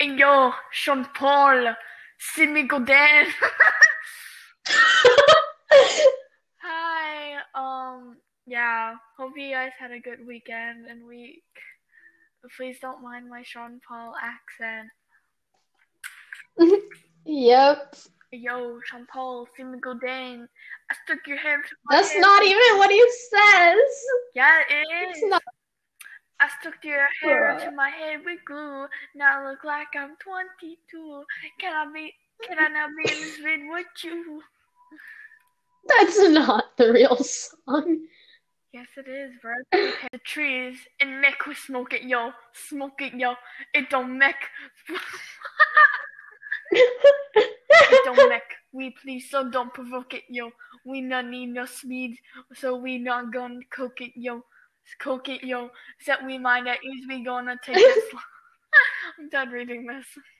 Yo, Sean Paul, Simi Godin. Hi. Yeah. Hope you guys had a good weekend and week. Please don't mind my Sean Paul accent. Yep. Yo, Sean Paul, Simi Godin. I stuck your hair to my That's head. not even what he says. Yeah, it It's is. not. I stuck your hair to Bruh. my head with glue. Now I look like I'm 22. Can I now be in this vid with you? That's not the real song. Yes, it is, bro. We plant the trees and make we smoke it, yo. Smoke it, yo. It don't make. It don't make. We please, so don't provoke it, yo. We not need no speed, so we not gonna cook it, yo. Cook it, yo. Set we mind at ease, we gonna take this. I'm done reading this.